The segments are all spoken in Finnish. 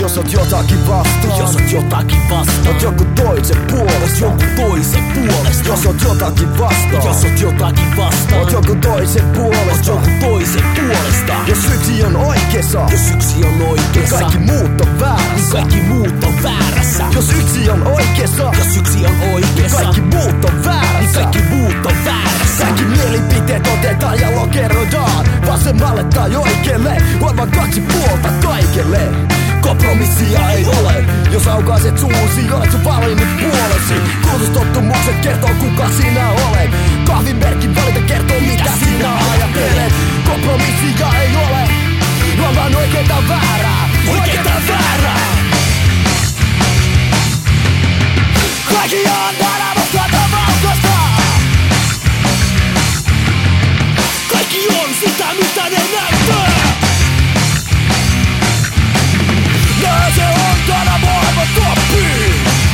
Jos oot jotakin vastaan, oot joku toisen puolesta. Jos oot jotakin vastaan, oot joku toisen puolesta. Jos yksi on oikeassa, kaikki muut on väärässä. Jos yksi on oikeassa, kaikki muut on väärässä. Kaikki mielipiteet otetaan ja lokeroidaan vasemmalle tai oikealle. On vaan kaksi puolta kaikelle. Kompromissia ei ole. Jos aukaiset suusi, olet sun valinnut puolesi. Kulutustottumukset kertoo kuka sinä olet. Kahvimerkin valinta kertoo mitä sinä ajattelet. Kompromissia ei ole. On vaan oikeeta väärää. Kaikki on aina mustaa valkoista. Kaikki on sitä mitä ne näyttää. Ja se on tänä maailman toppi.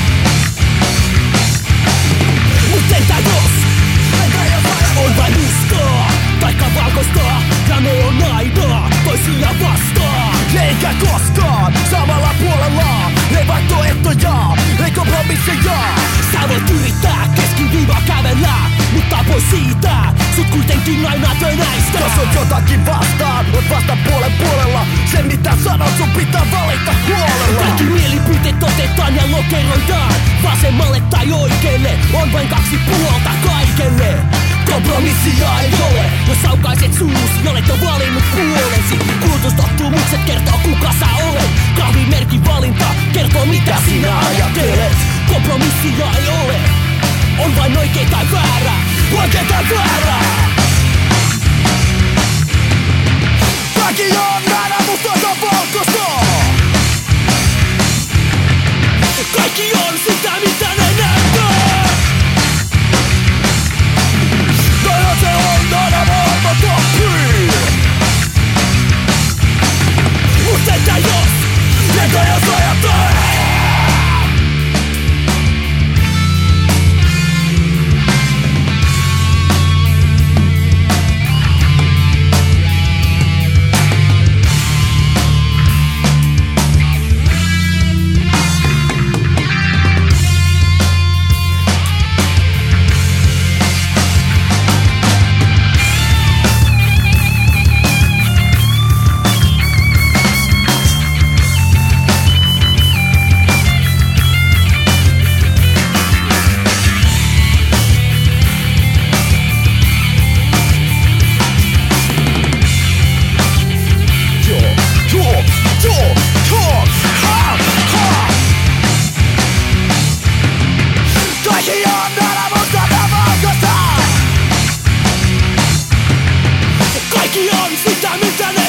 Mut entä jos on vain mustaa taikka valkoista ja ne on aina toisia vastaan. Eikä koskaan samalla puolella. Ei vaihtoehtoja, ei kompromisseja. Sä voit yrittää keskiviivaa kävellä, mutta pois siitä sut kuitenkin aina tönäistä. Jos on jotakin vastaan, oot vastapuolen puolella. Se mitä sanot sun pitää valita huolella. Kaikki mielipiteet otetaan ja lokeroidaan vasemmalle tai oikealle. On vain kaksi puolta kaikelle. Kompromissia ei ole. Jos aukaiset suusi, olet jo valinnut puolesi. Kulutustottumukset kertoo kuka sä olet. Kahvimerkin valinta kertoo mitä sinä ajattelet. Kompromissia ei ole. On vain oikein tai väärää. Kaikki on aina mustaa valkoista. Kaikki on sitä mitä ne näyttää. Ja se on aina maailman toppi. Mut entä jos ajattelee. Kaikki on sitä mitä ne